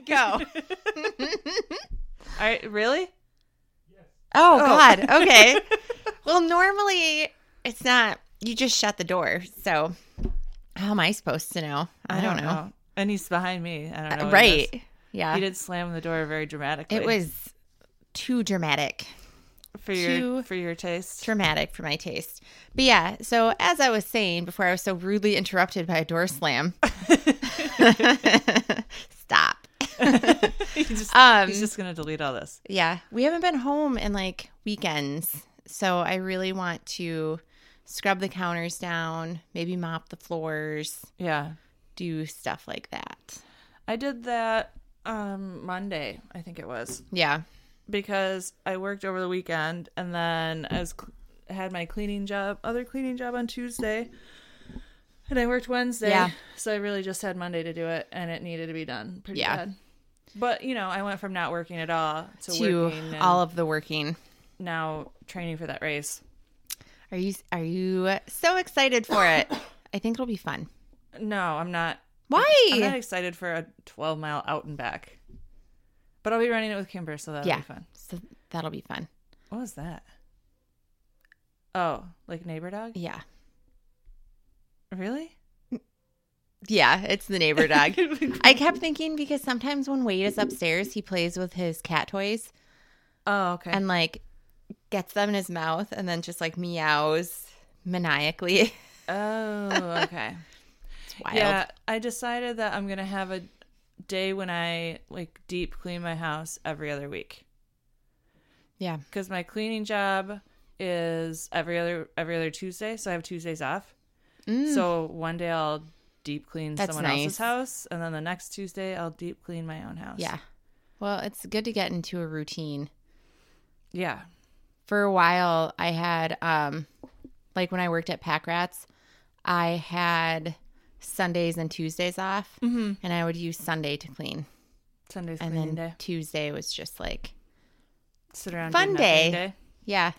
Go. Really? Oh, God. Okay. Well, normally it's not. You just shut the door. So how am I supposed to know? I don't know. And he's behind me. I don't know. Right. Yeah. He did slam the door very dramatically. It was too dramatic. For your taste. Dramatic for my taste. But yeah, so as I was saying before I was so rudely interrupted by a door slam. Stop. He's just going to delete all this. Yeah. We haven't been home in like weekends. So I really want to scrub the counters down, maybe mop the floors. Yeah. Do stuff like that. I did that Monday, I think it was. Yeah. Because I worked over the weekend, and then I had my other cleaning job on Tuesday, and I worked Wednesday. Yeah. So I really just had Monday to do it, and it needed to be done pretty bad. But, I went from not working at all to working. And all of the working. Now training for that race. Are you so excited for it? I think it'll be fun. No, I'm not. Why? I'm not excited for a 12-mile out and back. But I'll be running it with Kimber, so that'll be fun. So that'll be fun. What was that? Oh, like neighbor dog? Yeah. Really? Yeah, it's the neighbor dog. I kept thinking because sometimes when Wade is upstairs, he plays with his cat toys. Oh, okay. And like gets them in his mouth and then just like meows maniacally. Oh, okay. It's wild. Yeah, I decided that I'm going to have a day when I like deep clean my house every other week. Yeah. Because my cleaning job is every other Tuesday, so I have Tuesdays off. So one day I'll deep clean someone else's house, and then the next Tuesday I'll deep clean my own house. Yeah. Well, it's good to get into a routine. Yeah. For a while, I had, like when I worked at Pack Rats, I had Sundays and Tuesdays off, and I would use Sunday to clean. Sunday's and cleaning then day. Tuesday was just like Sit around fun do nothing day. Yeah.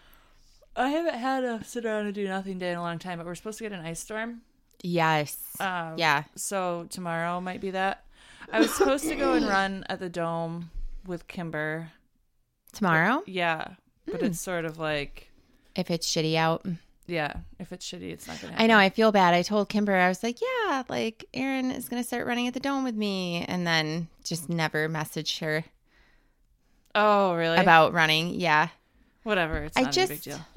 I haven't had a sit around and do nothing day in a long time, but we're supposed to get an ice storm. Yes. Yeah. So tomorrow might be that. I was supposed to go and run at the Dome with Kimber. Tomorrow? Yeah. But it's sort of like... If it's shitty out. Yeah. If it's shitty, it's not going to happen. I know. I feel bad. I told Kimber, I was like, yeah, like Erin is going to start running at the Dome with me. And then just never messaged her. Oh, really? About running. Yeah. Whatever. It's not a big deal.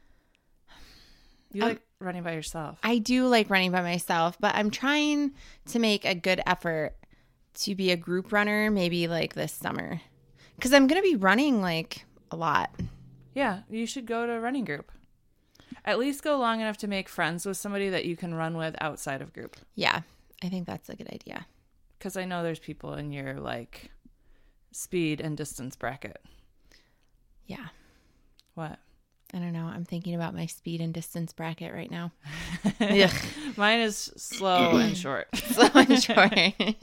You like running by yourself. I do like running by myself, but I'm trying to make a good effort to be a group runner maybe like this summer. Because I'm going to be running like a lot. Yeah. You should go to a running group. At least go long enough to make friends with somebody that you can run with outside of group. Yeah. I think that's a good idea. Because I know there's people in your like speed and distance bracket. Yeah. What? I don't know. I'm thinking about my speed and distance bracket right now. Mine is slow and short. Slow and short.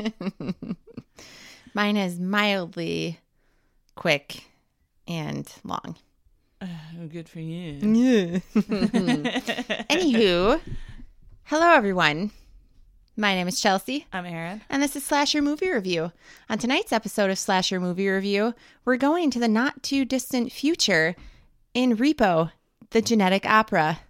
Mine is mildly quick and long. Good for you. Yeah. Anywho, hello everyone. My name is Chelsea. I'm Erin. And this is Slasher Movie Review. On tonight's episode of Slasher Movie Review, we're going to the not too distant future in Repo, the genetic opera.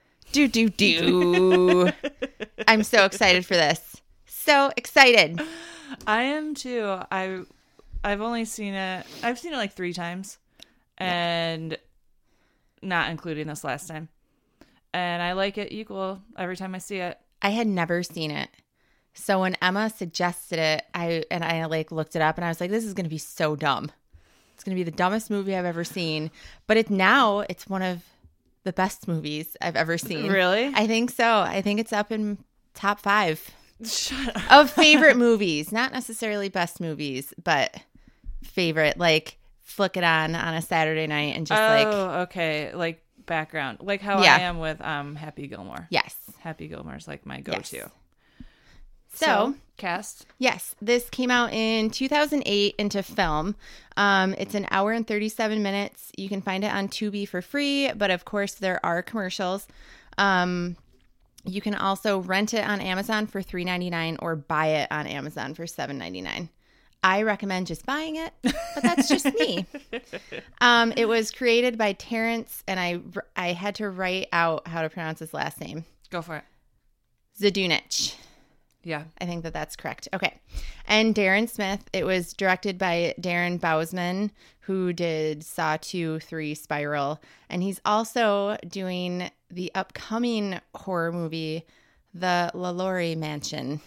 Do. I'm so excited for this. So excited. I am too. I've only seen it. I've seen it like 3 times, and not including this last time. And I like it equal every time I see it. I had never seen it. So when Emma suggested it, I like looked it up and I was like, this is going to be so dumb. It's going to be the dumbest movie I've ever seen. But it's one of the best movies I've ever seen. Really? I think so. I think it's up in top 5 Shut up. of favorite movies. Not necessarily best movies, but favorite. Like flick it on a Saturday night and just okay. Like background. Like how I am with Happy Gilmore. Yes. Happy Gilmore's like my go-to. Yes. So, cast. Yes, this came out in 2008 into film. It's an hour and 37 minutes. You can find it on Tubi for free, but of course there are commercials. You can also rent it on Amazon for $3.99 or buy it on Amazon for $7.99. I recommend just buying it, but that's just me. It was created by Terrence, and I had to write out how to pronounce his last name. Go for it. Zdunich. Yeah. I think that's correct. Okay. And Darren Smith. It was directed by Darren Bousman, who did Saw 2, 3, Spiral. And he's also doing the upcoming horror movie, The LaLaurie Mansion.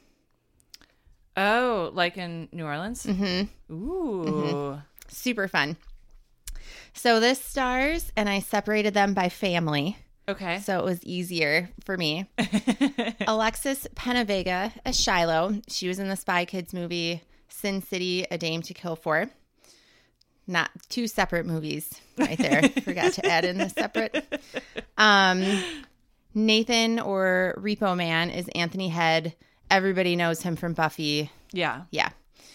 Oh, like in New Orleans? Mm-hmm. Ooh. Mm-hmm. Super fun. So this stars, and I separated them by family. Okay. So it was easier for me. Alexis Penavega as Shiloh. She was in the Spy Kids movie, Sin City, A Dame to Kill For. Not two separate movies right there. Forgot to add in the separate. Nathan, or Repo Man, is Anthony Head. Everybody knows him from Buffy. Yeah. Yeah.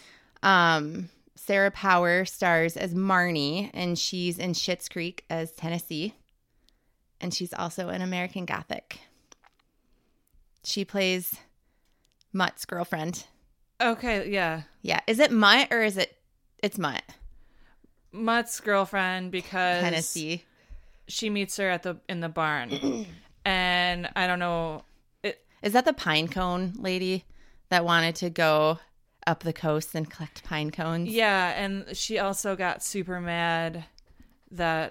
Sarah Power stars as Marnie, and she's in Schitt's Creek as Tennessee. And she's also in American Gothic. She plays Mutt's girlfriend. Okay, yeah. Yeah. Is it Mutt or is it's Mutt? Mutt's girlfriend, because Tennessee. she meets her in the barn. And I don't know. Is that the pine cone lady that wanted to go up the coast and collect pine cones? Yeah, and she also got super mad that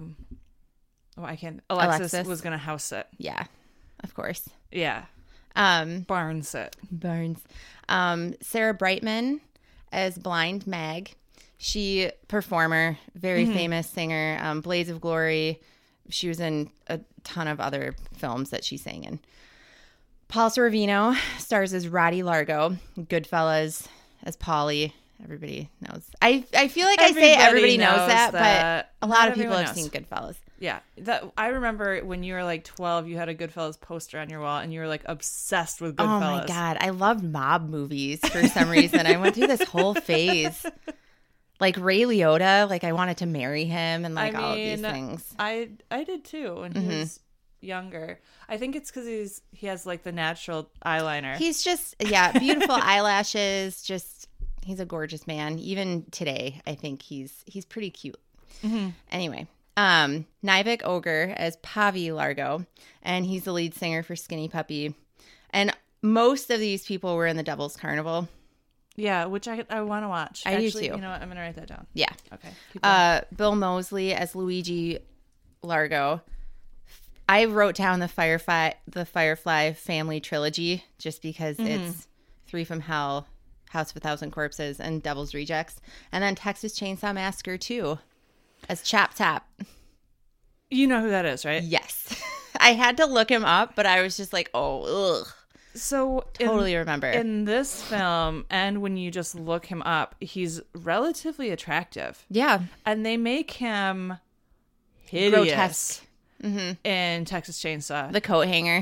Alexis was going to house sit. Yeah, of course. Yeah. Barn sit. Barnes. Sarah Brightman as Blind Mag. She, performer, very famous singer, Blaze of Glory. She was in a ton of other films that she sang in. Paul Sorvino stars as Roddy Largo. Goodfellas as Paulie. Everybody knows. I feel like I say everybody knows that, but a lot of people have seen Goodfellas. Yeah. I remember when you were like 12, you had a Goodfellas poster on your wall, and you were like obsessed with Goodfellas. Oh my God. I loved mob movies for some reason. I went through this whole phase. Like Ray Liotta, like I wanted to marry him and like all of these things. I did too when he was younger. I think it's because he has like the natural eyeliner. He's just, yeah, beautiful eyelashes. Just, he's a gorgeous man. Even today, I think he's pretty cute. Mm-hmm. Anyway, Nivek Ogre as Pavi Largo, and he's the lead singer for Skinny Puppy. And most of these people were in the Devil's Carnival. Yeah, which I want to watch. I do too. You know what? I'm going to write that down. Yeah. Okay. Keep going. Bill Moseley as Luigi Largo. I wrote down the Firefly family trilogy just because it's Three from Hell, House of a Thousand Corpses, and Devil's Rejects. And then Texas Chainsaw Massacre 2 as Chap Tap. You know who that is, right? Yes. I had to look him up, but I was just like, oh, ugh. So Totally remember. In this film, and when you just look him up, he's relatively attractive. Yeah. And they make him hideous. Grotesque. In Texas Chainsaw. The coat hanger.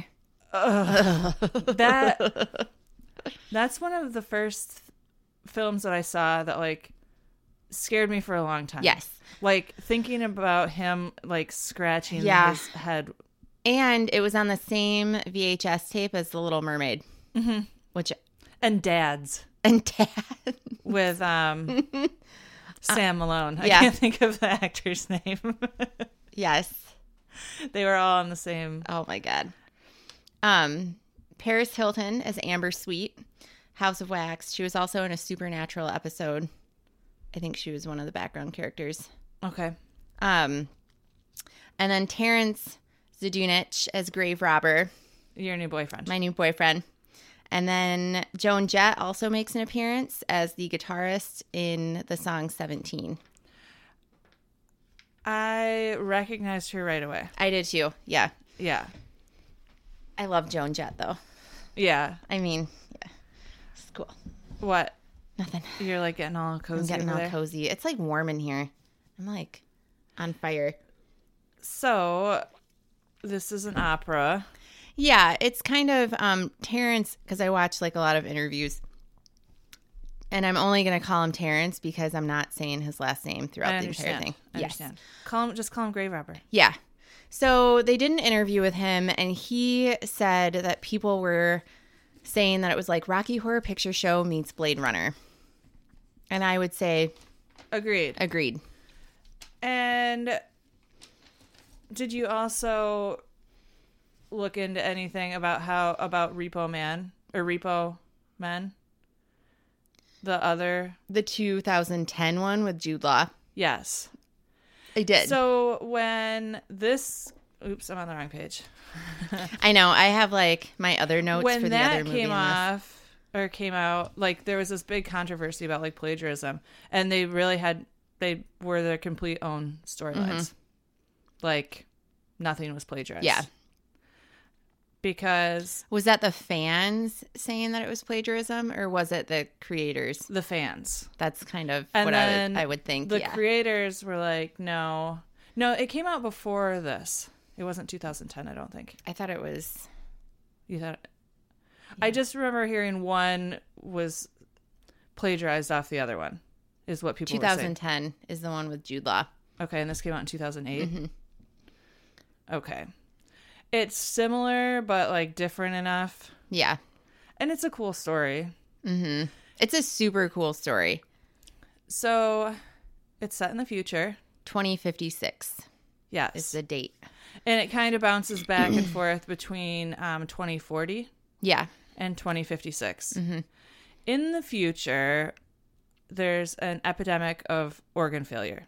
That's one of the first films that I saw that like scared me for a long time. Yes. Like thinking about him like scratching his head. And it was on the same VHS tape as The Little Mermaid. Mm-hmm. Which and Dad's. And Dad. With Sam Malone. I yeah. can't think of the actor's name. Yes. They were all on the same. Oh my God. Paris Hilton as Amber Sweet, House of Wax. She was also in a Supernatural episode. I think she was one of the background characters. Okay. And then Terrence Zdunich as Grave Robber. Your new boyfriend. My new boyfriend. And then Joan Jett also makes an appearance as the guitarist in the song 17. I recognized her right away. I did too. Yeah. Yeah. I love Joan Jett though. Yeah. I mean, yeah. It's cool. What? Nothing. You're like getting all cozy. I'm getting all cozy. It's like warm in here. I'm like on fire. So this is an opera. Yeah, it's kind of Terrence, because I watch like a lot of interviews, and I'm only going to call him Terrence because I'm not saying his last name throughout the entire thing. I understand. Just call him Grave Robber. Yeah. So they did an interview with him, and he said that people were saying that it was like Rocky Horror Picture Show meets Blade Runner. And I would say Agreed. And did you also look into anything about Repo Man or Repo Men? The 2010 one with Jude Law. Yes. I did. So when this... Oops, I'm on the wrong page. I know. I have like my other notes When for the other that movie. came out, like there was this big controversy about like plagiarism, and they were their complete own storylines. Like nothing was plagiarized. Yeah. Because Was that the fans saying that it was plagiarism, or was it the creators? the fans. That's kind of And what then I would think. The Yeah. creators were like, no, it came out before this. It wasn't 2010, I don't think. I thought it was. You thought? I just remember hearing one was plagiarized off the other one, is what people were saying. 2010 is the one with Jude Law. Okay, and this came out in 2008? Okay. It's similar, but like different enough. Yeah. And it's a cool story. It's a super cool story. So it's set in the future. 2056 Yes. is the date. And it kind of bounces back and forth between 2040 Yeah. and 2056. In the future, there's an epidemic of organ failure.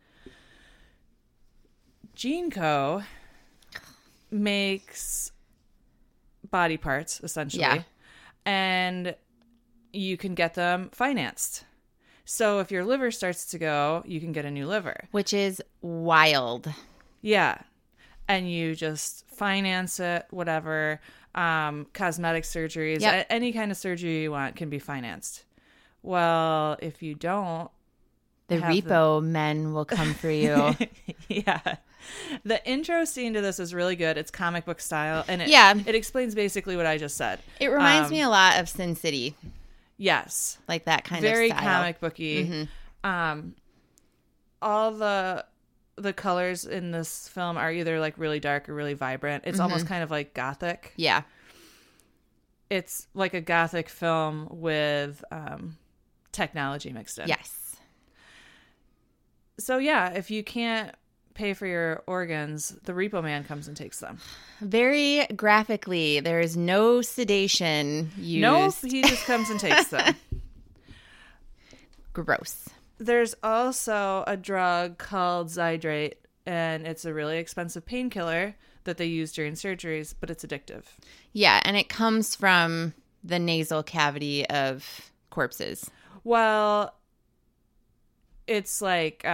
GeneCo makes body parts, essentially. Yeah. And you can get them financed. So if your liver starts to go, you can get a new liver. Which is wild. Yeah. And you just finance it, whatever. Cosmetic surgeries, Yep. any kind of surgery you want can be financed. Well, if you don't, The have repo men will come for you. yeah. The intro scene to this is really good. It's comic book style, and it explains basically what I just said. It reminds me a lot of Sin City. Yes. Like that kind Very of style. comic booky. All the colors in this film are either like really dark or really vibrant. It's almost kind of like gothic. Yeah. It's like a gothic film with technology mixed in. Yes. So yeah, if you can't pay for your organs, the Repo Man comes and takes them. Very graphically, there is no sedation used. Nope, he just comes and takes them. Gross. There's also a drug called Zydrate, and it's a really expensive painkiller that they use during surgeries, but it's addictive. Yeah, and it comes from the nasal cavity of corpses. Well, it's like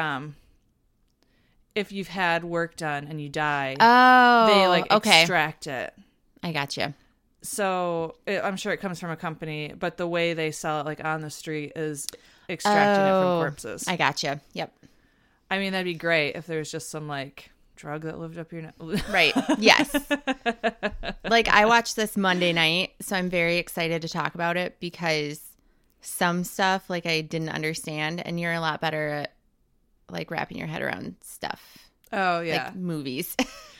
if you've had work done and you die, they like extract it. I gotcha. So I'm sure it comes from a company, but the way they sell it like on the street is extracting it from corpses. I gotcha. Yep. I mean, that'd be great if there was just some like drug that lived up your Right. Yes. Like I watched this Monday night, so I'm very excited to talk about it because some stuff like I didn't understand, and you're a lot better at like wrapping your head around stuff. Oh yeah. Like movies.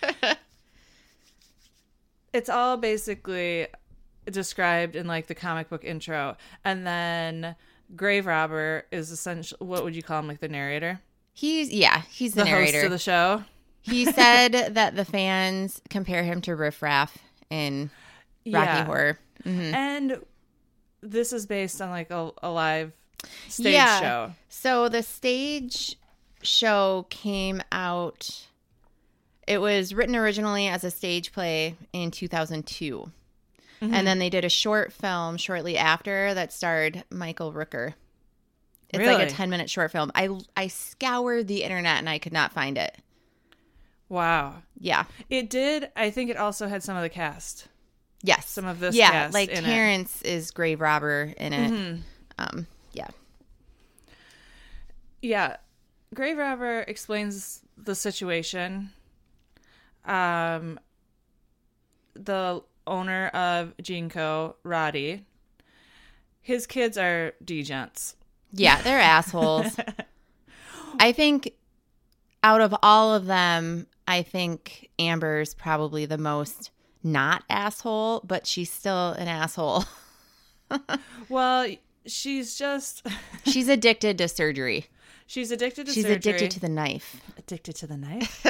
It's all basically described in like the comic book intro, and then Grave Robber is essentially, what would you call him, like the narrator? He's the narrator host of the show. He said that the fans compare him to Riff Raff in Rocky Horror. Mm-hmm. And this is based on like a live stage show. So the stage show came out, it was written originally as a stage play in 2002. Mm-hmm. And then they did a short film shortly after that starred Michael Rooker. It's really? like a 10-minute short film. I scoured the internet and I could not find it. Wow. Yeah. It did. I think it also had some of the cast. Yes. Some of this cast like in Terrence is Grave Robber in it. Mm-hmm. Yeah. Yeah. Grave Robber explains the situation. The owner of GeneCo, Roddy, his kids are degents. Yeah, they're assholes. I think out of all of them, I think Amber's probably the most not asshole, but she's still an asshole. Well, she's just She's addicted to surgery. she's addicted to She's surgery. addicted to the knife. Addicted to the knife.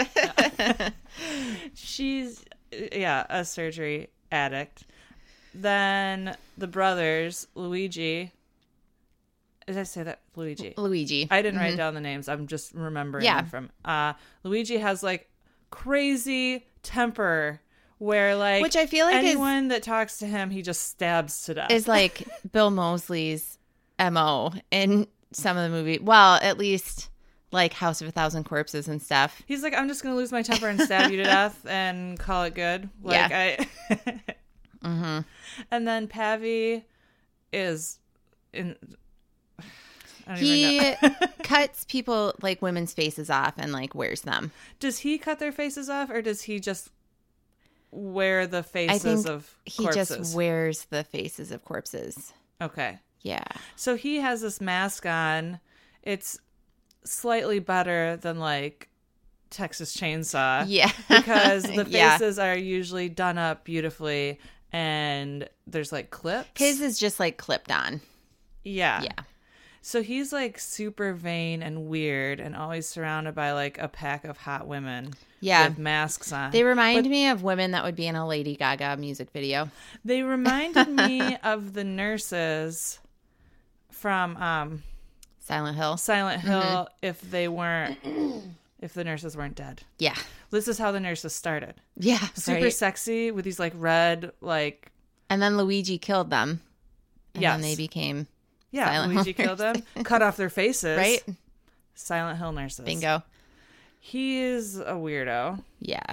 She's a surgery addict. Then the brothers, Luigi. Did I say that? Luigi. I didn't write down the names. I'm just remembering them from. Luigi has like crazy temper where like Which I feel like anyone that talks to him, he just stabs to death. is like Bill Moseley's MO in some of the movie. Well, at least like House of a Thousand Corpses and stuff. He's like, I'm just going to lose my temper and stab you to death and call it good. Like Mm-hmm. And then Pavi is in. I don't even He know. cuts people like women's faces off and like wears them. Does he cut their faces off, or does he just wear the I faces think of he corpses? just wears the faces of corpses. Okay. Yeah. So he has this mask on. It's slightly better than like Texas Chainsaw. Yeah. Because the Yeah. faces are usually done up beautifully and there's like clips. His is just like clipped on. Yeah. Yeah. So he's like super vain and weird and always surrounded by like a pack of hot women. Yeah. With masks on. They remind me of women that would be in a Lady Gaga music video. They reminded me of the nurses from Silent Hill. Silent Hill if the nurses weren't dead. Yeah. This is how the nurses started. Yeah. Super right. sexy with these like red like And then Luigi killed them. And Yes. then they became yeah, Silent Luigi Hill killed them, cut off their faces. right. Silent Hill nurses. Bingo. He is a weirdo. Yeah.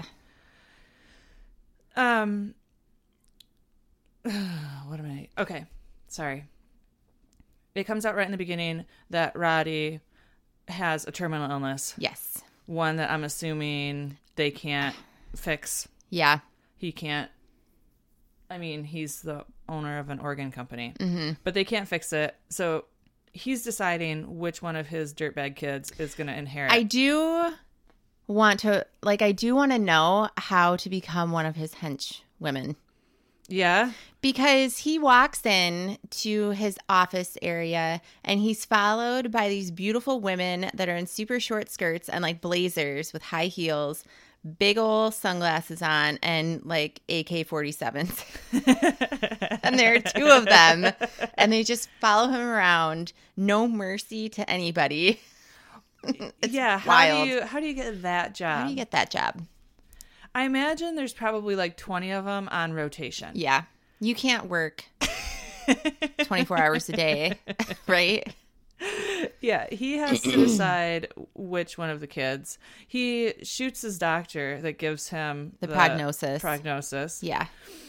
What am I? Okay, sorry. It comes out right in the beginning that Roddy has a terminal illness, Yes. one that I'm assuming they can't fix. Yeah. He can't. I mean, he's the owner of an organ company, Mm-hmm. but they can't fix it. So he's deciding which one of his dirtbag kids is going to inherit. I do want to know how to become one of his hench women. Yeah. Because he walks in to his office area and he's followed by these beautiful women that are in super short skirts and like blazers with high heels, big old sunglasses on, and like AK-47s. And there are two of them. And they just follow him around. No mercy to anybody. Yeah. wild. How do you get that job? How do you get that job? I imagine there's probably like 20 of them on rotation. Yeah. You can't work 24 hours a day, right? Yeah, he has to decide which one of the kids. He shoots his doctor that gives him The prognosis. Prognosis. Yeah.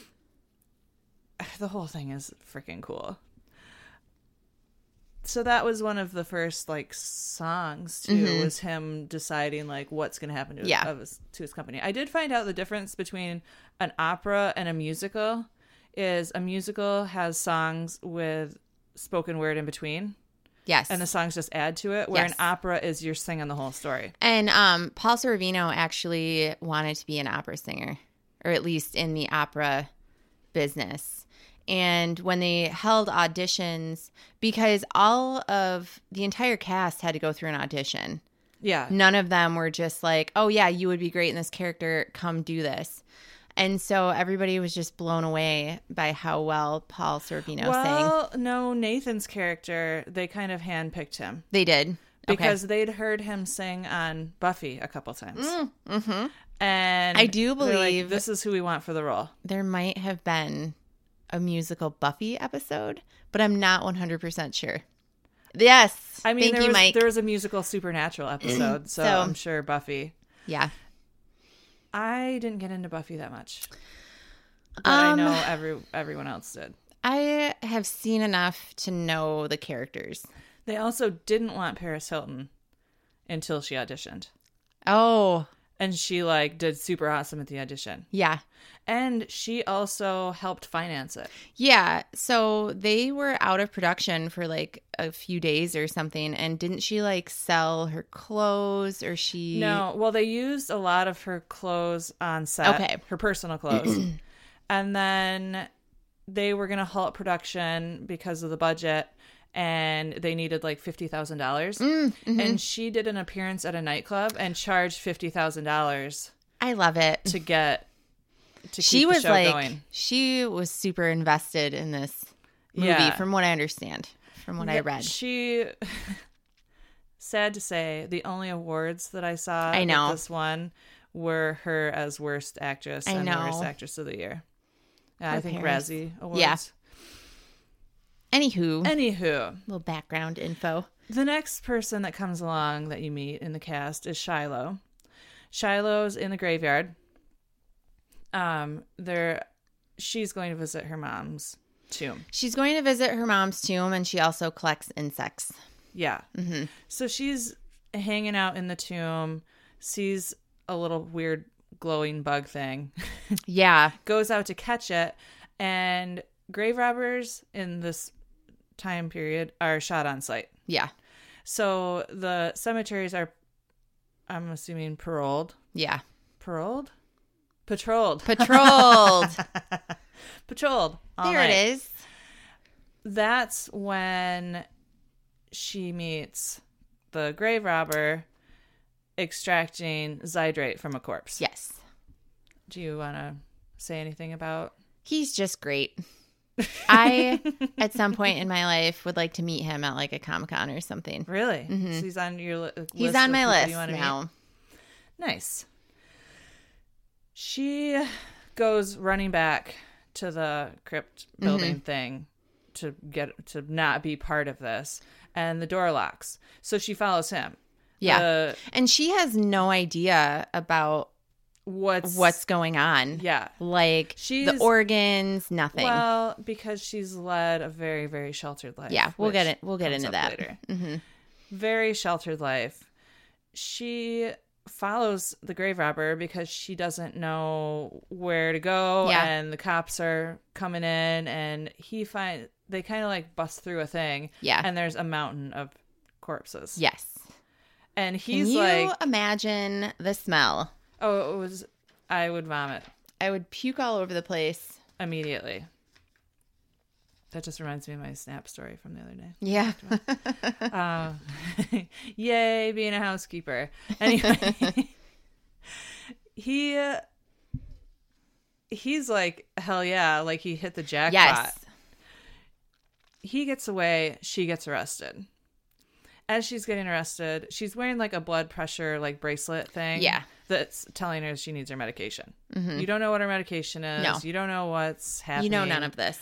The whole thing is freaking cool. So that was one of the first like songs too, was him deciding like what's going to happen to his company. I did find out the difference between an opera and a musical is a musical has songs with spoken word in between. Yes. And the songs just add to it, where Yes. an opera is you're singing the whole story. And Paul Sorvino actually wanted to be an opera singer, or at least in the opera business. And when they held auditions, because all of the entire cast had to go through an audition. Yeah. None of them were just like, oh, yeah, you would be great in this character. Come do this. And so everybody was just blown away by how well Paul Sorvino sang. Well, no, Nathan's character, they kind of handpicked him. They did. Because they'd heard him sing on Buffy a couple times. Mm-hmm. And I do they're like, believe this is who we want for the role. there might have been a musical Buffy episode, but I'm not 100% sure. Yes. I mean, Thank you, Mike. there was a musical Supernatural episode, so I'm sure Buffy. Yeah. I didn't get into Buffy that much. But I know everyone else did. I have seen enough to know the characters. They also didn't want Paris Hilton until she auditioned. Oh, And she like did super awesome at the audition. yeah. And she also helped finance it. Yeah. So they were out of production for like a few days or something. And didn't she like sell her clothes or she? No, well, they used a lot of her clothes on set. Okay. Her personal clothes. And then they were going to halt production because of the budget. and they needed like $50,000. And she did an appearance at a nightclub and charged $50,000 I love it. to get to She keep was the show like, going. she was super invested in this movie, Yeah. from what I understand, from what I read. She, sad to say, the only awards that I saw I know. that this one were her as worst actress and the worst know. actress of the year. I Poor think Paris. Razzie Awards. Yeah. Anywho, Anywho, little background info. the next person that comes along that you meet in the cast is Shiloh. Shiloh's in the graveyard. She's going to visit her mom's tomb. She's going to visit her mom's tomb, and she also collects insects. Yeah. So she's hanging out in the tomb, sees a little weird glowing bug thing, Yeah. goes out to catch it, and grave robbers in this time period are shot on sight. Yeah. So the cemeteries are, I'm assuming, paroled. Yeah. Paroled? Patrolled. Patrolled. Patrolled. all There night. it is. That's when she meets the grave robber extracting Zydrate from a corpse. Yes. Do you want to say anything about? He's just great. I, at some point in my life, would like to meet him at like a Comic-Con or something. Really? So he's on your list. He's on my of people list you wanna meet? now. Nice. She goes running back to the crypt building thing to not be part of this, and the door locks. So she follows him. Yeah. And she has no idea about what's going on. yeah. Like the She's- organs, nothing. Well, because she's led a very, very sheltered life. Yeah, we'll which get it. We'll get comes into up that. later. Mm-hmm. Very sheltered life. She follows the grave robber because she doesn't know where to go, Yeah. and the cops are coming in, and they kind of like bust through a thing, Yeah. and there's a mountain of corpses. Yes. And Can he's you like, imagine the smell? "Oh, I would vomit I would puke all over the place. immediately." That just reminds me of my Snap story from the other day. Yeah. Yay, being a housekeeper. Anyway, he's like, hell yeah, like he hit the jackpot. Yes. He gets away, she gets arrested. As she's getting arrested, she's wearing like a blood pressure like bracelet thing. Yeah. That's telling her she needs her medication. You don't know what her medication is. No. You don't know what's happening. You know none of this.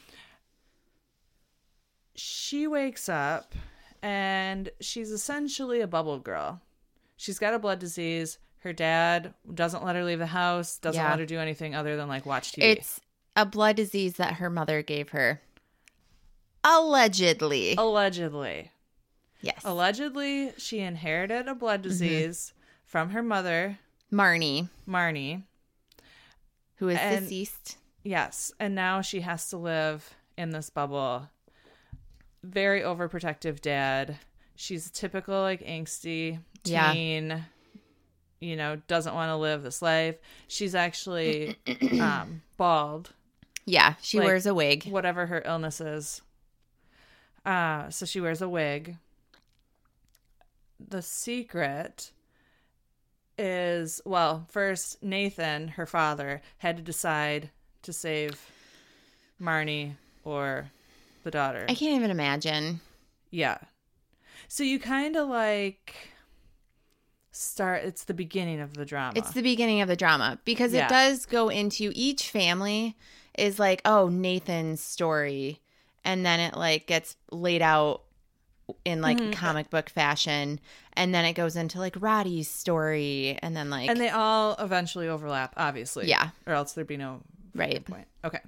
She wakes up and she's essentially a bubble girl. She's got a blood disease. Her dad doesn't let her leave the house, doesn't Yeah. let her do anything other than like watch TV. It's a blood disease that her mother gave her. Allegedly. Allegedly. Yes. Allegedly, she inherited a blood disease from her mother, Marnie, Marnie. who is And- deceased. Yes. And now she has to live in this bubble. Very overprotective dad. She's a typical like angsty Yeah. teen, doesn't want to live this life. She's actually bald, Yeah. She like, wears a wig. whatever her illness is. So she wears a wig. The secret is, well, first Nathan, her father, had to decide to save Marnie or the daughter. I can't even imagine. Yeah. So you kind of like it's the beginning of the drama. It's the beginning of the drama because Yeah. it does go into each family is like, oh, Nathan's story. And then it like gets laid out in like comic book fashion. And then it goes into like Roddy's story. And then like, and they all eventually overlap, obviously. Yeah. Or else there'd be no right. point. Okay.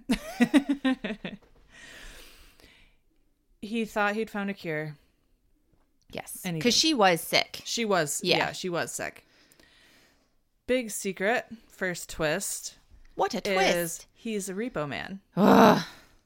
He thought he'd found a cure. Yes. And he Because did. she was sick. She was, Yeah. she was sick. Big secret, first twist, What a twist. is he's a repo man. Ugh.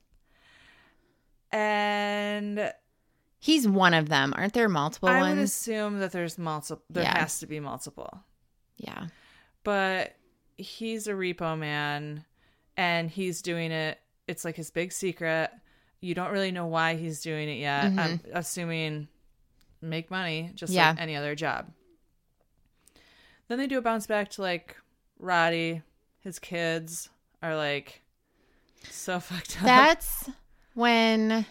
And He's one of them. Aren't there multiple I would ones? assume that there's multiple. There Yeah. has to be multiple. Yeah. But he's a repo man, and he's doing it. It's like his big secret, You don't really know why he's doing it yet. Mm-hmm. I'm assuming make money, just Yeah. like any other job. Then they do a bounce back to like Roddy. His kids are like so fucked up. That's when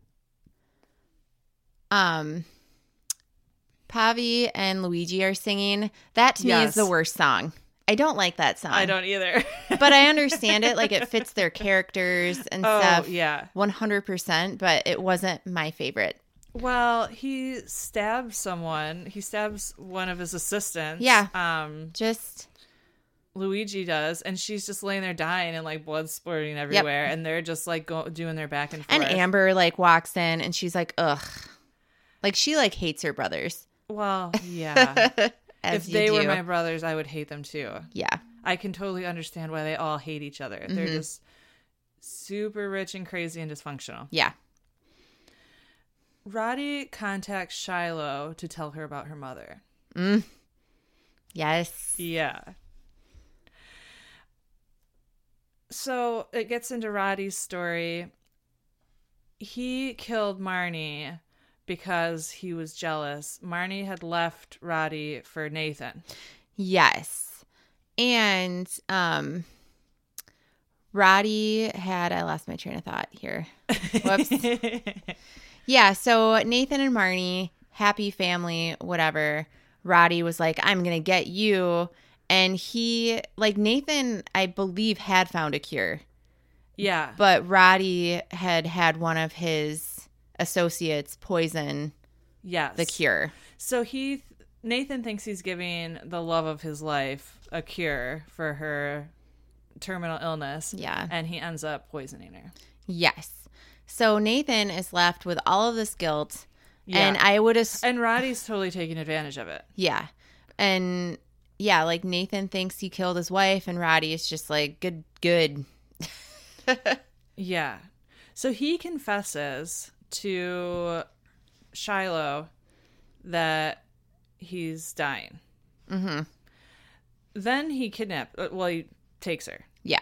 Pavi and Luigi are singing. That to me is Yes. the worst song. I don't like that song. I don't either. But I understand it. Like, it fits their characters and Oh, stuff. yeah. 100%, but it wasn't my favorite. Well, he stabs someone. He stabs one of his assistants. Yeah. Just, Luigi does, and she's just laying there dying and like blood splurting everywhere, and they're just like doing their back and forth. and Amber, like, walks in and she's like, ugh. Like, she, like, hates her brothers. Well, yeah. As If they were do. my brothers, I would hate them too. Yeah. I can totally understand why they all hate each other. They're just super rich and crazy and dysfunctional. Yeah. Roddy contacts Shiloh to tell her about her mother. Yes. Yeah. So it gets into Roddy's story. He killed Marnie because he was jealous. Marnie had left Roddy for Nathan. Yes. And Roddy had, I lost my train of thought here. Whoops. Yeah, so Nathan and Marnie, happy family, whatever. Roddy was like, I'm going to get you. And he, like, Nathan, I believe, had found a cure. Yeah. But Roddy had one of his associates poison Yes. the cure. So Nathan thinks he's giving the love of his life a cure for her terminal illness. Yeah. And he ends up poisoning her. Yes. So Nathan is left with all of this guilt. Yeah. And I would have... And Roddy's totally taking advantage of it. Yeah. And yeah, like Nathan thinks he killed his wife and Roddy is just like, good. Yeah. So he confesses to Shiloh that he's dying. Mm-hmm. Then he he takes her. Yeah.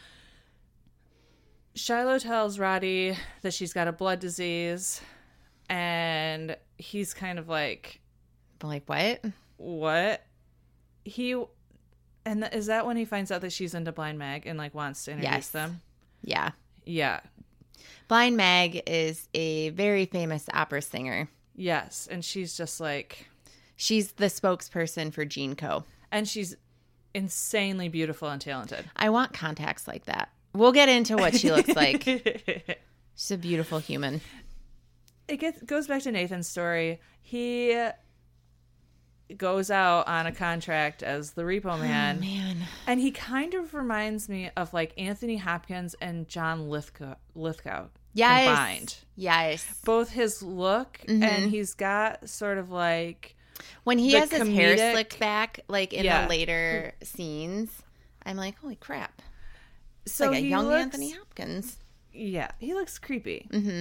Shiloh tells Roddy that she's got a blood disease, and he's kind of like, But like, what? what? Is that when he finds out that she's into Blind Mag and like wants to introduce Yes. them? Yeah. Yeah. Blind Mag is a very famous opera singer. Yes. And she's just like, She's the spokesperson for Gene Co. and she's insanely beautiful and talented. I want contacts like that. We'll get into what she looks like. She's a beautiful human. It goes back to Nathan's story. He goes out on a contract as the repo man. Oh, man. And he kind of reminds me of like Anthony Hopkins and John Lithgow Yes. combined. Yes. Both his look and he's got sort of like When he the has his hair comedic- slicked back, like in Yeah. the later scenes, I'm like, holy crap. It's so like a he young looks- Anthony Hopkins. Yeah, he looks creepy. Mm-hmm.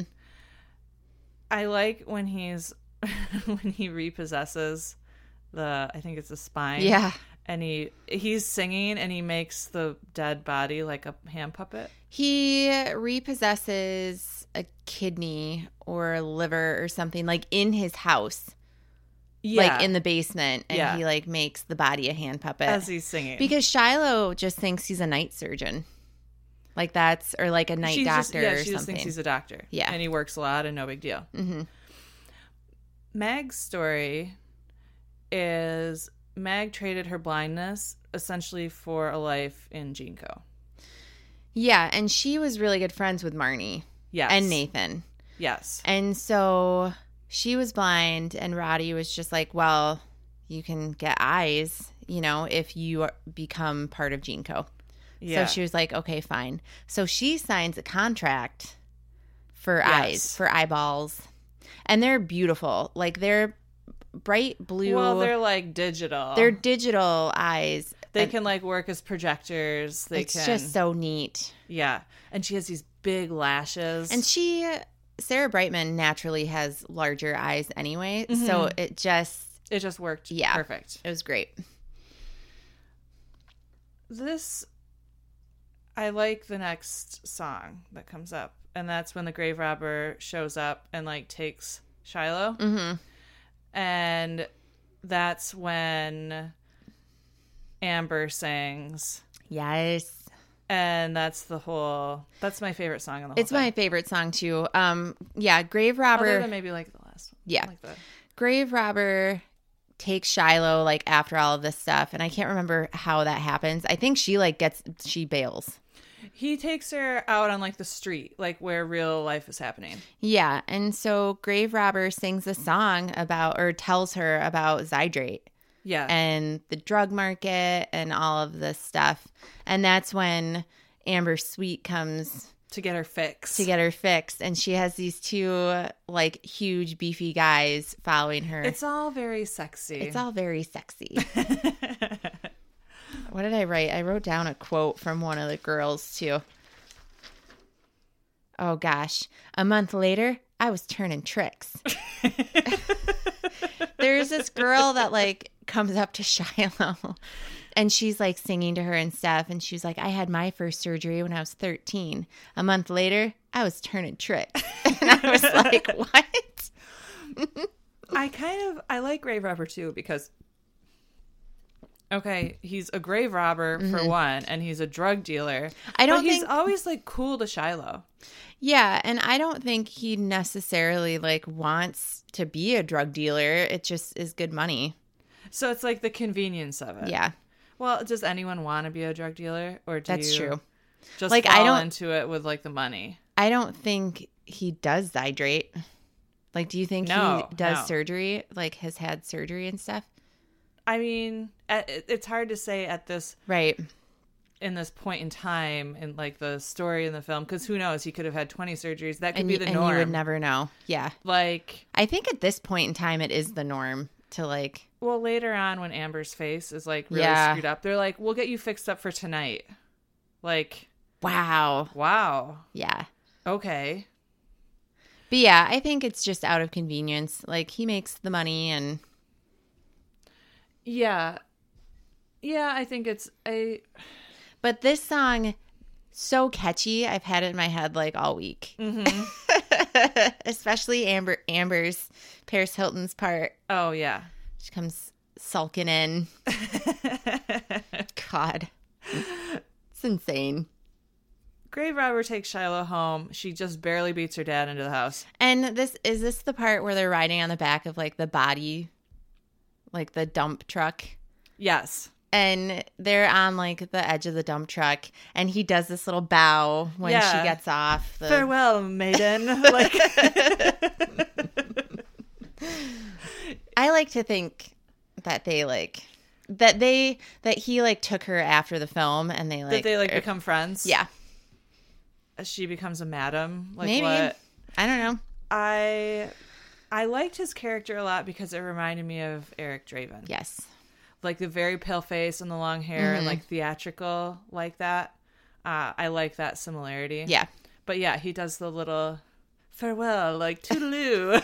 I like when he's when he repossesses I think it's the spine. Yeah. And he's singing and he makes the dead body like a hand puppet. He repossesses a kidney or a liver or something like in his house, like in the basement, and Yeah. he like makes the body a hand puppet as he's singing. because Shiloh just thinks he's a night surgeon, like that's or like a night doctor or she just something. thinks he's a doctor. Yeah. And he works a lot and no big deal. Mm-hmm. Mag's story is Mag traded her blindness essentially for a life in Gene Co. Yeah, and she was really good friends with Marnie Yes. and Nathan, Yes. and so she was blind, and Roddy was just like, well, you can get eyes, if you become part of Gene Co. Yeah. So she was like, okay, fine. So she signs a contract for Yes. eyes, for eyeballs. And they're beautiful. Like, they're bright blue. Well, they're like digital. They're digital eyes. They And can like work as projectors. it's just so neat. Yeah. And she has these big lashes. And Sarah Brightman naturally has larger eyes anyway. Mm-hmm. So it just worked perfect. was great. I like the next song that comes up. and that's when the grave robber shows up and like takes Shiloh. Mm-hmm. And that's when Amber sings. Yes. And that's my favorite song on the whole It's my favorite song too. Yeah, Grave Robber. Other than maybe like the last one. Yeah. Like Grave Robber takes Shiloh like after all of this stuff, and I can't remember how that happens. I think she bails. He takes her out on like the street, like where real life is happening. Yeah, and so Grave Robber sings a song about, or tells her about Zydrate. Yeah. And the drug market and all of this stuff. And that's when Amber Sweet comes to get her fix. And she has these two like huge beefy guys following her. It's all very sexy. What did I write? I wrote down a quote from one of the girls too. Oh gosh. A month later, I was turning tricks. There's this girl that like comes up to Shiloh and she's like singing to her and stuff. And she's like, I had my first surgery when I was 13. A month later, I was turning tricks. And I was like, what? I like Grave Robber too because, okay, he's a grave robber for one, and he's a drug dealer. He's always like cool to Shiloh. Yeah, and I don't think he necessarily like wants to be a drug dealer. It just is good money. So it's like the convenience of it. Yeah. Well, does anyone want to be a drug dealer, or do That's you true. just like, fall into it with like the money? I don't think he does Zydrate. Like, do you think he does surgery? Like, has had surgery and stuff? I mean, it's hard to say at this in this point in time in like the story in the film, because who knows? He could have had 20 surgeries. That could be the norm. And you would never know. Yeah. Like, I think at this point in time, it is the norm to like. Well, later on when Amber's face is like really screwed up, they're like, "We'll get you fixed up for tonight." Like, wow. Yeah. Okay. But yeah, I think it's just out of convenience. Like, he makes the money and. Yeah. Yeah, I think it's a. But this song, so catchy. I've had it in my head like all week. Mm-hmm. Especially Amber's, Paris Hilton's part. Oh, yeah. She comes sulking in. God. It's insane. Grave Robber takes Shiloh home. She just barely beats her dad into the house. And is this the part where they're riding on the back of like the body, like the dump truck? Yes. And they're on like the edge of the dump truck, and he does this little bow when she gets off. Farewell, maiden. Like, I like to think that they like that he like took her after the film, and they become friends. Yeah. She becomes a madam. Like, maybe. What? I don't know. I liked his character a lot because it reminded me of Eric Draven. Yes. Like the very pale face and the long hair and like theatrical like that. I like that similarity. Yeah. But yeah, he does the little farewell, like toodaloo.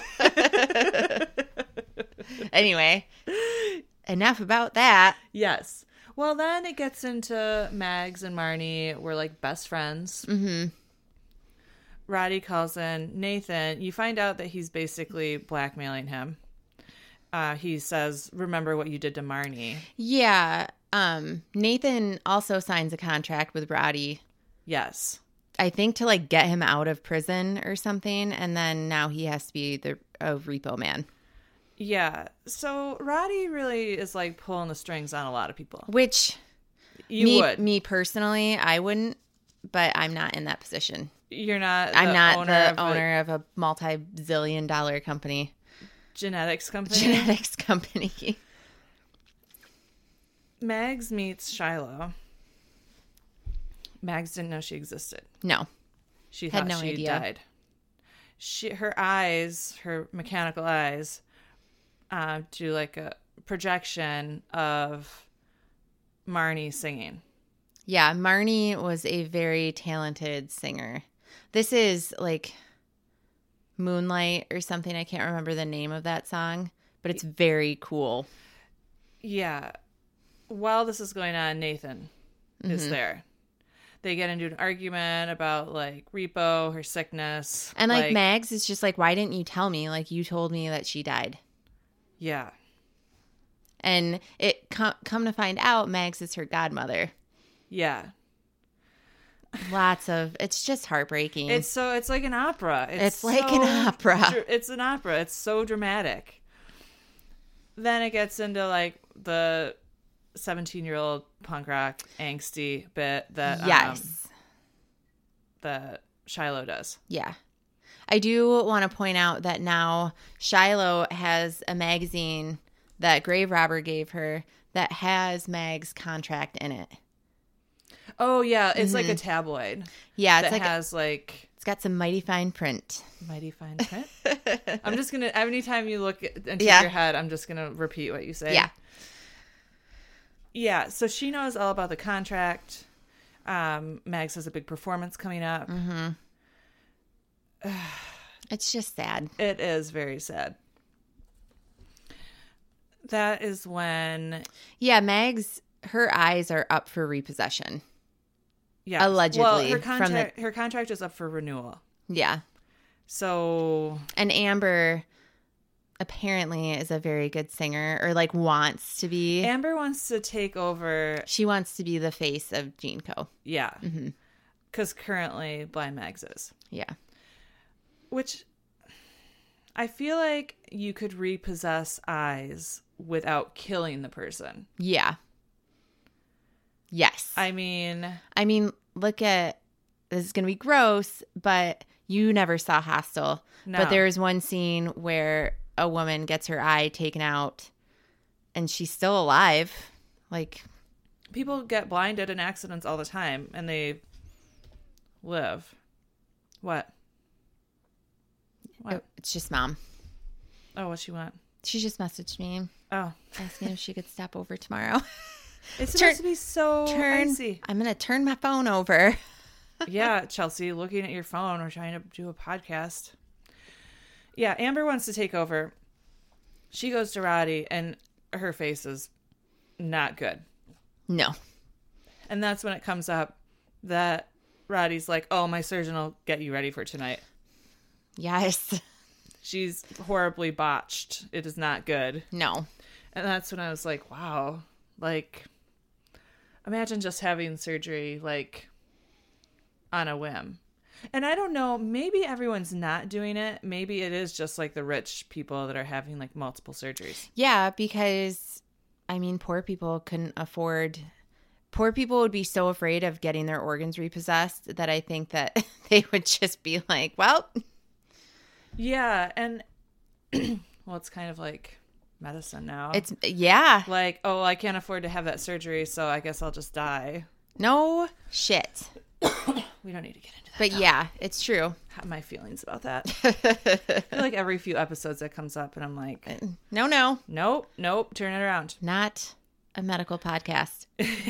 Anyway, enough about that. Yes. Well, then it gets into Mags and Marnie were like best friends. Mm-hmm. Roddy calls in Nathan. You find out that he's basically blackmailing him. He says, remember what you did to Marnie. Yeah. Nathan also signs a contract with Roddy. Yes. I think to like get him out of prison or something. And then now he has to be a repo man. Yeah. So Roddy really is like pulling the strings on a lot of people. Which me personally, I wouldn't, but I'm not in that position. You're not. I'm not the owner of a multi-zillion-dollar company. Genetics company. Mags meets Shiloh. Mags didn't know she existed. No. She thought she died. Her eyes, her mechanical eyes, do like a projection of Marnie singing. Yeah, Marnie was a very talented singer. This is like Moonlight or something. I can't remember the name of that song, but it's very cool. Yeah. While this is going on, Nathan is there. They get into an argument about like Repo, her sickness. And like Mags is just like, why didn't you tell me? Like you told me that she died. Yeah. And it come to find out, Mags is her godmother. Yeah. It's just heartbreaking. It's like an opera. It's like an opera. It's an opera. It's so dramatic. Then it gets into like the 17-year-old punk rock angsty bit that yes, that Shiloh does. Yeah. I do want to point out that now Shiloh has a magazine that Grave Robber gave her that has Mag's contract in it. Oh yeah, it's like a tabloid. Yeah, it's it's got some mighty fine print. Mighty fine print. I'm just gonna anytime you look into your head, I'm just gonna repeat what you say. Yeah. Yeah, so she knows all about the contract. Mags has a big performance coming up. Mm-hmm. It's just sad. It is very sad. That is when... Yeah, Mags, her eyes are up for repossession. Yeah. Allegedly. Well, her contract is up for renewal. Yeah. So... And Amber... apparently is a very good singer, or like wants to be. Amber wants to take over. She wants to be the face of Gene Co. Yeah. Because currently Blind Mags is. Yeah. Which I feel like you could repossess eyes without killing the person. Yeah. Yes. I mean, look at, this is going to be gross, but you never saw Hostel. No. But there is one scene where a woman gets her eye taken out and she's still alive. Like, people get blinded in accidents all the time and they live. What? It's just Mom. Oh, what she want? She just messaged me. Oh. Asking if she could stop over tomorrow. It's supposed to be so icy. I'm going to turn my phone over. Yeah, Chelsea, looking at your phone or trying to do a podcast. Yeah, Amber wants to take over. She goes to Roddy, and her face is not good. No. And that's when it comes up that Roddy's like, oh, my surgeon will get you ready for tonight. Yes. She's horribly botched. It is not good. No. And that's when I was like, wow. Like, imagine just having surgery, like, on a whim. And I don't know, maybe everyone's not doing it. Maybe it is just like the rich people that are having like multiple surgeries. Yeah, because poor people couldn't afford. Poor people would be so afraid of getting their organs repossessed that I think that they would just be like, well. Yeah, and well, it's kind of like medicine now. Yeah. Like, oh, I can't afford to have that surgery, so I guess I'll just die. No shit. We don't need to get into that. But yeah, it's true. My feelings about that. I feel like every few episodes that comes up and I'm like, No. Nope, turn it around. Not a medical podcast.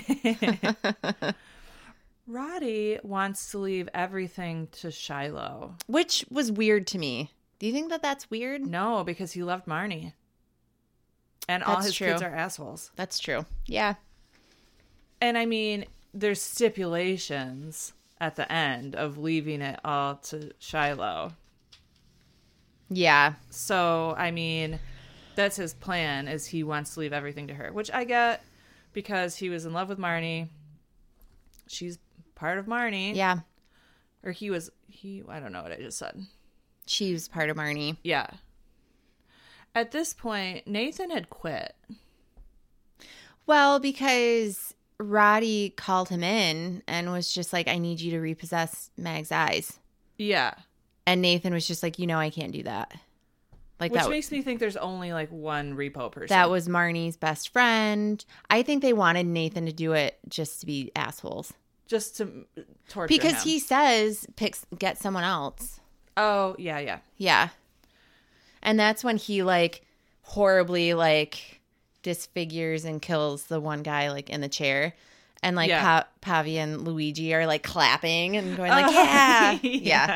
Roddy wants to leave everything to Shiloh. Which was weird to me. Do you think that that's weird? No, because he loved Marnie. And all his kids are assholes. That's true. Yeah. And there's stipulations at the end of leaving it all to Shiloh. Yeah. So, that's his plan, is he wants to leave everything to her, which I get because he was in love with Marnie. She's part of Marnie. Yeah. Or I don't know what I just said. She was part of Marnie. Yeah. At this point, Nathan had quit. Well, because Roddy called him in and was just like, I need you to repossess Mag's eyes. Yeah. And Nathan was just like, I can't do that. Which makes me think there's only like one repo person. That was Marnie's best friend. I think they wanted Nathan to do it just to be assholes. Just to torture because him. He says, get someone else. Oh, yeah. Yeah. And that's when he horribly disfigures and kills the one guy in the chair. And Pavi and Luigi are clapping and going yeah. Yeah.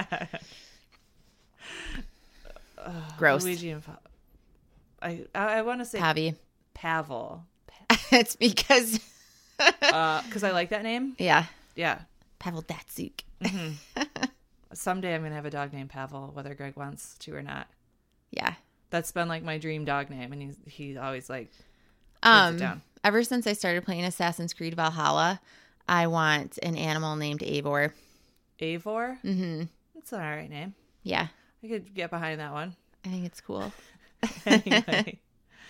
Gross. Luigi and I want to say Pavi. Pavel. It's because I like that name. Yeah. Yeah. Pavel Datsuk. Someday I'm going to have a dog named Pavel, whether Greg wants to or not. Yeah. That's been like my dream dog name, and he's always like puts it down. Ever since I started playing Assassin's Creed Valhalla, I want an animal named Eivor. Eivor? Mm-hmm. That's an all right name. Yeah. I could get behind that one. I think it's cool. Anyway.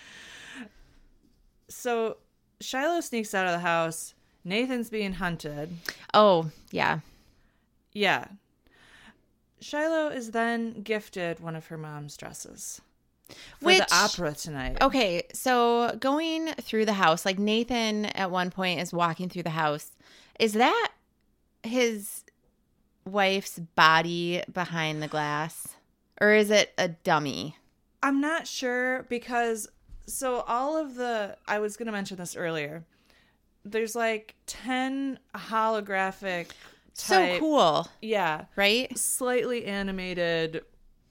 So Shiloh sneaks out of the house. Nathan's being hunted. Oh, yeah. Yeah. Shiloh is then gifted one of her mom's dresses for the opera tonight. Okay, so going through the house, like Nathan at one point is walking through the house. Is that his wife's body behind the glass? Or is it a dummy? I'm not sure because, so I was going to mention this earlier. There's like 10 holographic type, so cool. Yeah. Right? Slightly animated,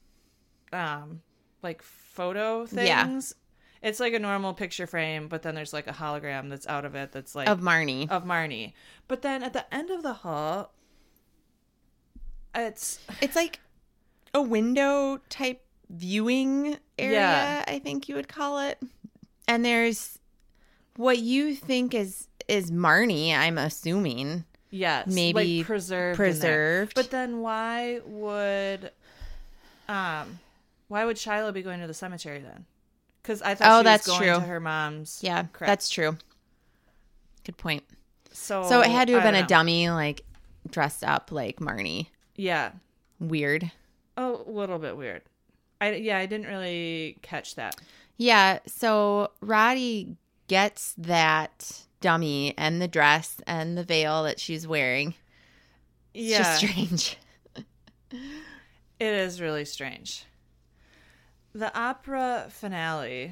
like photo things. Yeah. It's like a normal picture frame, but then there's like a hologram that's out of it that's like of Marnie. But then at the end of the hall, it's like a window type viewing area, I think you would call it. And there's what you think is Marnie, I'm assuming. Yes. Maybe like preserved. But then why would Shiloh be going to the cemetery then? Because I thought she was going to her mom's. Yeah, crypt. That's true. Good point. So it had to have been a dummy, like dressed up like Marnie. Yeah. Weird. A little bit weird. I didn't really catch that. Yeah, so Roddy gets that dummy and the dress and the veil that she's wearing. It's just strange. It is really strange. The opera finale,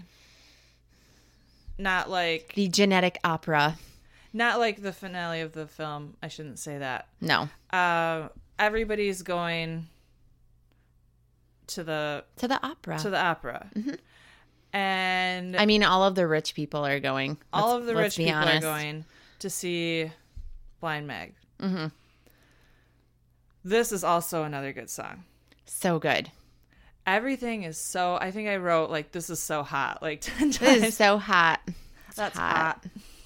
not like the genetic opera. Not like the finale of the film. I shouldn't say that. No. Everybody's going to the opera. Mm-hmm. And I mean, all of the rich people are going. All of the rich people are going to see Blind Mag. Mm-hmm. This is also another good song. So good. Everything is so. I think I wrote like this is so hot like 10 times. This is so hot. That's hot.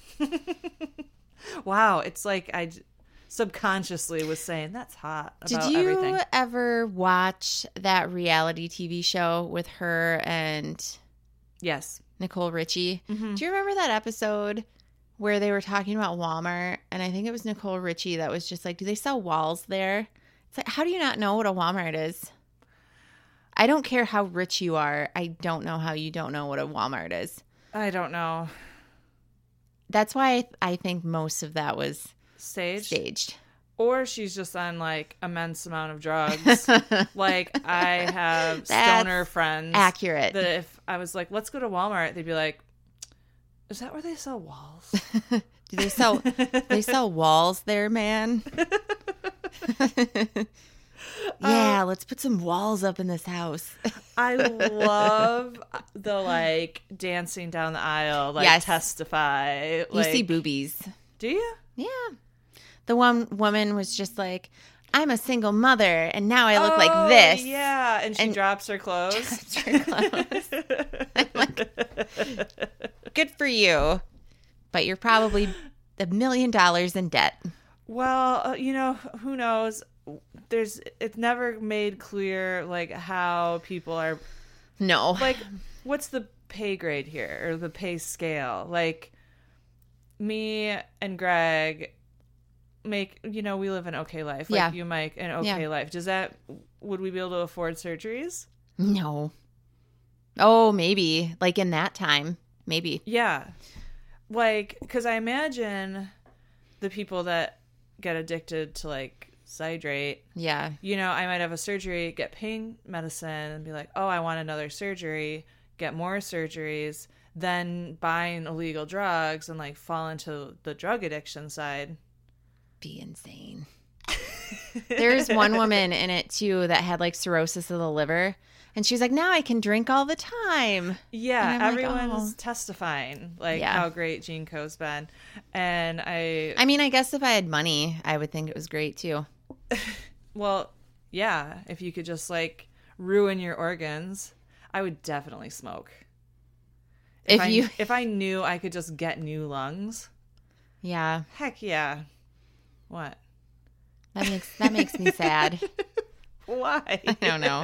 Wow, it's like I subconsciously was saying that's hot about Did you everything. ever watch that reality TV show with her and Yes, Nicole Richie? Mm-hmm. Do you remember that episode where they were talking about Walmart? And I think it was Nicole Richie that was just like, do they sell walls there? It's like, how do you not know what a Walmart is? I don't care how rich you are. I don't know how you don't know what a Walmart is. I don't know. That's why I think most of that was staged. Or she's just on like immense amount of drugs. Like I have stoner friends. Accurate. That if I was like, let's go to Walmart, they'd be like, is that where they sell walls? Do they sell walls there, man? Yeah, let's put some walls up in this house. I love the like dancing down the aisle, like yes. testify. You see boobies. Do you? Yeah. The one woman was just like, I'm a single mother and now I look like this. Yeah. And she drops her clothes. I'm like, good for you. But you're probably $1 million in debt. Well, who knows? It's never made clear like how people are. No. Like, what's the pay grade here or the pay scale? Like, me and Greg make, we live an okay life. Like, you make an okay life. Would we be able to afford surgeries? No. Oh, maybe. Like in that time. Maybe. Yeah. Like, because I imagine the people that get addicted to like Zydrate. Yeah. I might have a surgery, get pain medicine, and be like, oh, I want another surgery, get more surgeries, then buying illegal drugs and like fall into the drug addiction side. Be insane. There's one woman in it too that had like cirrhosis of the liver, and she's like, now I can drink all the time. Yeah, And I'm like, everyone's oh. testifying like Yeah. how great Gene Co's been. And I mean, I guess if I had money, I would think it was great too. well, yeah, if you could just like ruin your organs, I would definitely smoke. If I knew I could just get new lungs, Yeah, heck yeah. What? that makes me sad. Why? I don't know.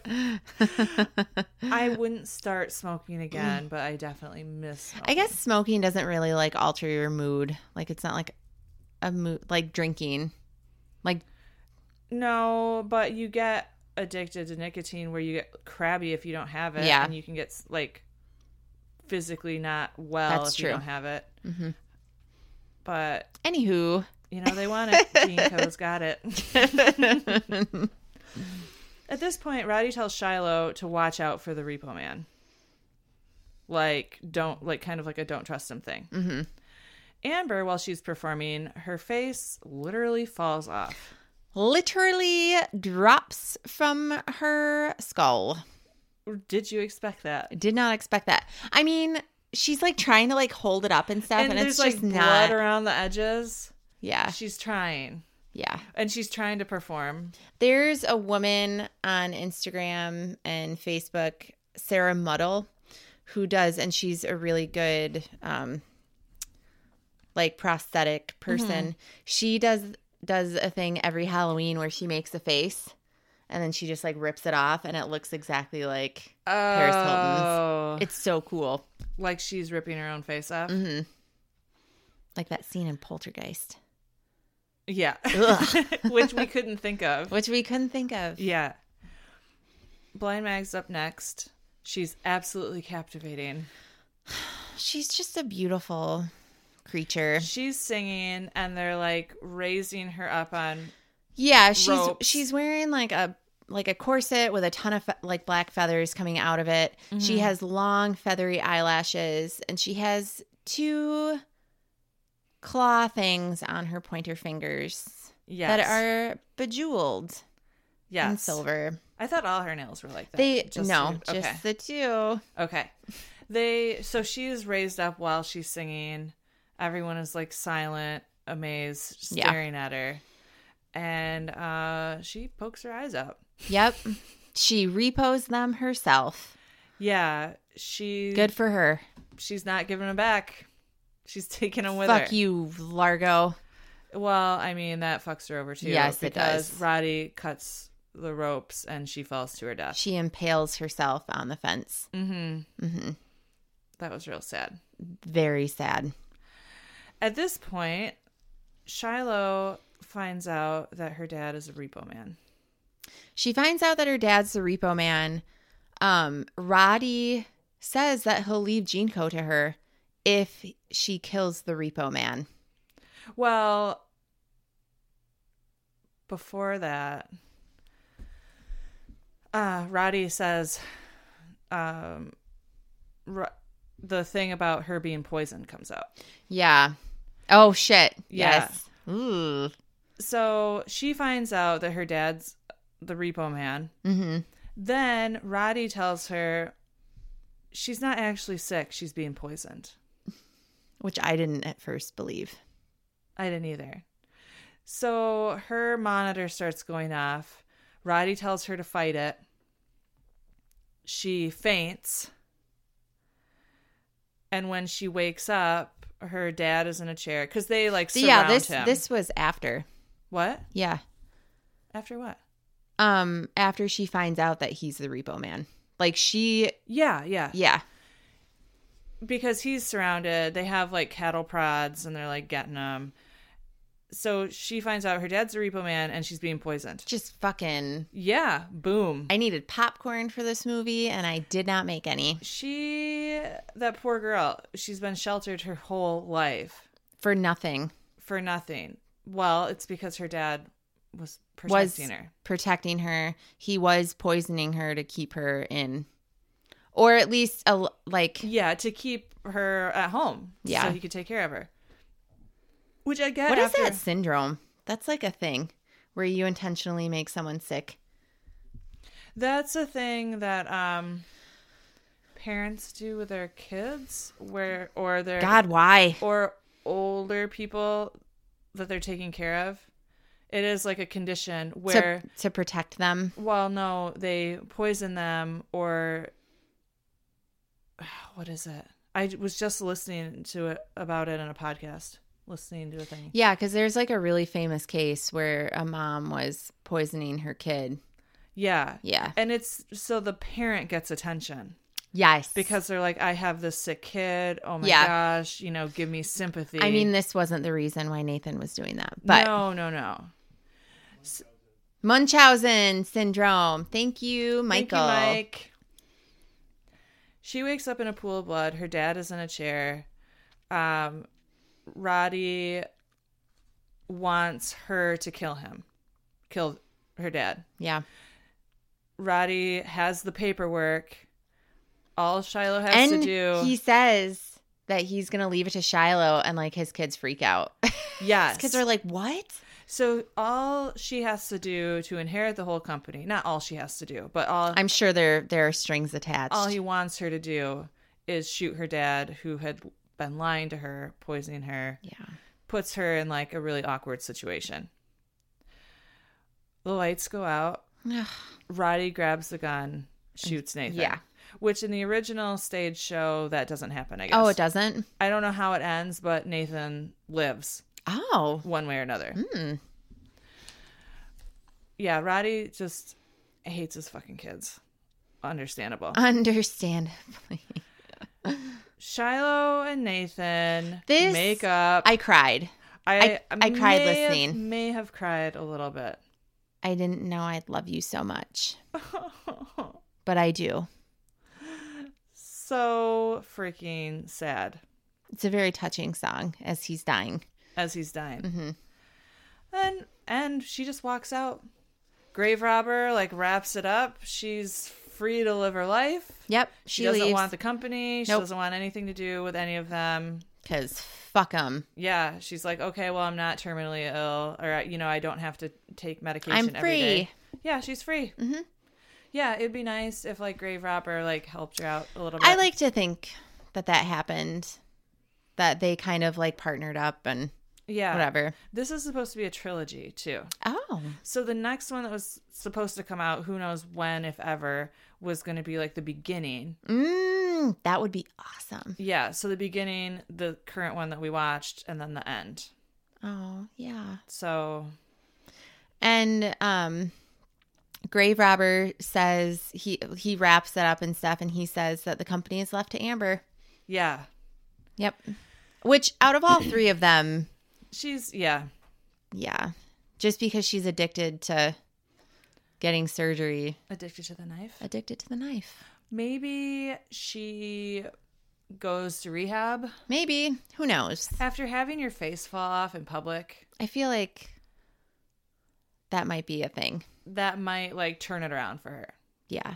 I wouldn't start smoking again, but I definitely miss smoking. I guess smoking doesn't really like alter your mood. Like it's not like a mood like drinking. Like No, but you get addicted to nicotine where you get crabby if you don't have it. Yeah. And you can get like physically not well That's if true. you don't have it. Mhm. But, anywho, you know, they want it. Gene Co's got it. At this point, Roddy tells Shiloh to watch out for the Repo Man. Like, kind of like a don't trust him thing. Mhm. Amber, while she's performing, her face literally falls off. literally drops from her skull. Did you expect that? Did not expect that. I mean, she's like trying to like hold it up and stuff, and there's it's like just blood not. around the edges. Yeah, She's trying. yeah. And she's trying to perform. There's a woman on Instagram and Facebook, Sarah Muddle, who does, and she's a really good, like prosthetic person. She does a thing every Halloween where she makes a face, and then she just like rips it off, and it looks exactly like Paris Hilton's. It's so cool, Like she's ripping her own face off. like that scene in Poltergeist, Yeah. Ugh. Which we couldn't think of. which we couldn't think of. Yeah. Blind Mag's up next. She's absolutely captivating. She's just a beautiful creature. She's singing and they're like raising her up on Yeah, ropes. she's wearing like a corset with a ton of like black feathers coming out of it. She has long feathery eyelashes, and she has 2 claw things on her pointer fingers that are bejeweled in silver. I thought all her nails were like that. Just the 2. Okay. So she's raised up while she's singing. Everyone is like silent, amazed, staring at her. And she pokes her eyes out. Yep. She reposed them herself. Yeah. Good for her. She's not giving them back. She's taking them with her. Fuck you, Largo. Well, I mean, that fucks her over too. Yes, it because does. Roddy cuts the ropes and she falls to her death. She impales herself on the fence. That was real sad. Very sad. At this point, Shiloh finds out that her dad is a repo man. She finds out that her dad's the repo man. Roddy says that he'll leave Gene Co to her if she kills the repo man. Well, before that, Roddy says the thing about her being poisoned comes out. Yeah. Oh, shit. Yeah. Yes. Ooh. So she finds out that her dad's the repo man. Mm-hmm. Then Roddy tells her she's not actually sick. She's being poisoned. Which I didn't at first believe. I didn't either. So her monitor starts going off. Roddy tells her to fight it. She faints. And when she wakes up, her dad is in a chair because they like surround him. This was after. What? Yeah. After what? After she finds out that he's the repo man. Like she. Yeah. Because he's surrounded. They have like cattle prods and they're like getting him. So she finds out her dad's the repo man and she's being poisoned. Just fucking. Yeah. Boom. I needed popcorn for this movie and I did not make any. That poor girl, she's been sheltered her whole life. For nothing. For nothing. Well, it's because her dad was protecting her. He was poisoning her to keep her in. Or at least, to keep her at home. Yeah. So he could take care of her. Which I get What after... is that syndrome? That's like a thing where you intentionally make someone sick. That's a thing that parents do with their kids, or their God, why? or older people that they're taking care of. It is like a condition where To protect them. well, no, they poison them, or what is it? I was just listening to it about it in a podcast. Listening to a thing. Yeah, because there's like a really famous case where a mom was poisoning her kid. Yeah. Yeah. And it's so the parent gets attention Yes. because they're like, I have this sick kid. Oh my Yeah. gosh, give me sympathy. I mean, this wasn't the reason why Nathan was doing that. But no. Munchausen syndrome. Thank you, Michael. Thank you, Mike. She wakes up in a pool of blood. Her dad is in a chair. Roddy wants her to kill her dad. Yeah. Roddy has the paperwork. All Shiloh has to do. He says that he's going to leave it to Shiloh, and like his kids freak out. Yes. His kids are like, what? So all she has to do to inherit the whole company, not all she has to do, but all I'm sure there are strings attached. all he wants her to do is shoot her dad, who had been lying to her, poisoning her. Yeah. Puts her in like a really awkward situation. The lights go out. Roddy grabs the gun, shoots Nathan. Yeah. Which in the original stage show, that doesn't happen, I guess. Oh, it doesn't? I don't know how it ends, but Nathan lives Oh. one way or another. Hmm. Yeah, Roddy just hates his fucking kids. Understandable. Understandably. Shiloh and Nathan This- make up. I cried. I cried listening. May have cried a little bit. I didn't know I'd love you so much. But I do. So freaking sad It's a very touching song as he's dying. as he's dying. Mm-hmm. And she just walks out. Grave robber wraps it up. She's free to live her life. Yep. She She doesn't leaves. want the company. She Nope. doesn't want anything to do with any of them. Because fuck them. Yeah, she's like, okay, well, I'm not terminally ill, or I don't have to take medication I'm every free. day. Yeah, she's free. Mm-hmm. Yeah, it'd be nice if Grave Robber helped her out a little bit. I like to think that happened. That they kind of partnered up and yeah, whatever. This is supposed to be a trilogy too. Oh. So the next one that was supposed to come out, who knows when, if ever, was going to be the beginning. That would be awesome. Yeah, so the beginning, the current one that we watched, and then the end. Oh, yeah. So, And Grave Robber says he wraps it up and stuff, and he says that the company is left to Amber. yeah. Yep. Which out of all three of them, She's, yeah. yeah, just because she's addicted to getting surgery, Addicted to the knife. addicted to the knife. Maybe she goes to rehab. Maybe. Who knows? After having your face fall off in public, I feel like that might be a thing. that might turn it around for her. Yeah.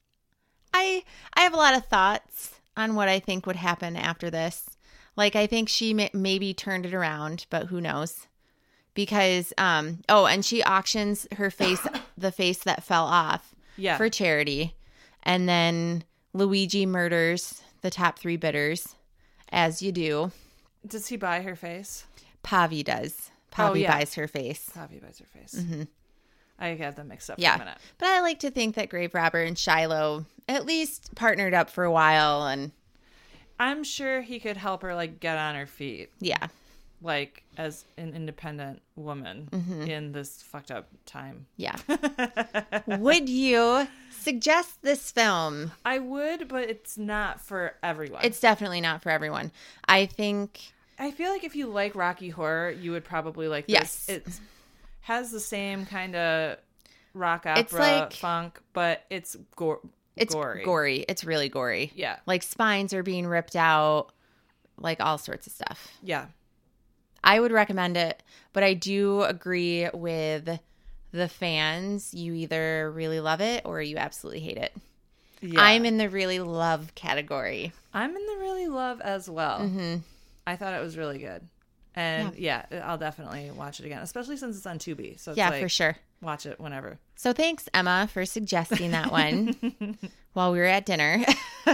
I have a lot of thoughts on what I think would happen after this. I think she maybe turned it around, but who knows? Because and she auctions her face, the face that fell off, Yeah. for charity, and then Luigi murders the top three bidders, as you do. Does he buy her face? Pavi does. Pavi yeah. buys her face. Pavi buys her face. I had them mixed up for a Yeah, minute. but I like to think that Grave Robber and Shiloh at least partnered up for a while, and I'm sure he could help her get on her feet, yeah. as an independent woman in this fucked up time. Yeah. Would you suggest this film? I would, but it's not for everyone. It's definitely not for everyone. I think, I feel like if you like Rocky Horror, you would probably like this. Yes. It has the same kind of rock opera It's funk, but it's it's gory. gory. It's really gory. Yeah. Spines are being ripped out, all sorts of stuff. Yeah. I would recommend it, but I do agree with the fans. You either really love it or you absolutely hate it. Yeah. I'm in the really love category. I'm in the really love as well. Mm-hmm. I thought it was really good. And yeah, I'll definitely watch it again, especially since it's on Tubi. So it's Yeah, like, for sure. watch it whenever. So thanks, Emma, for suggesting that one while we were at dinner.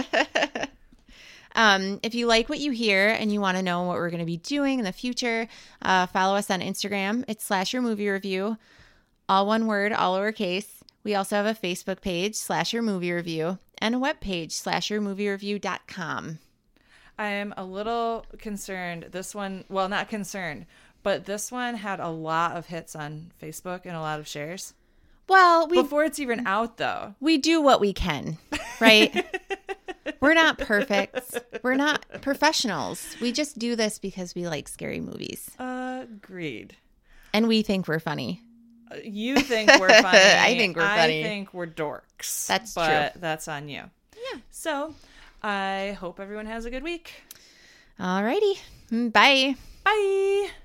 If you like what you hear and you want to know what we're going to be doing in the future, follow us on Instagram. It's Slasher Movie Review. All one word, all lowercase. We also have a Facebook page, Slasher Movie Review, and a webpage, slashermoviereview.com. I am a little concerned. This one, well, not concerned, but this one had a lot of hits on Facebook and a lot of shares. Well, Before it's even out, though. we do what we can, right? We're not perfect. We're not professionals. We just do this because we like scary movies. Agreed. And we think we're funny. You think we're funny. I think we're funny. I think we're dorks. That's but true. That's on you. Yeah. So, I hope everyone has a good week. Alrighty. Bye. Bye.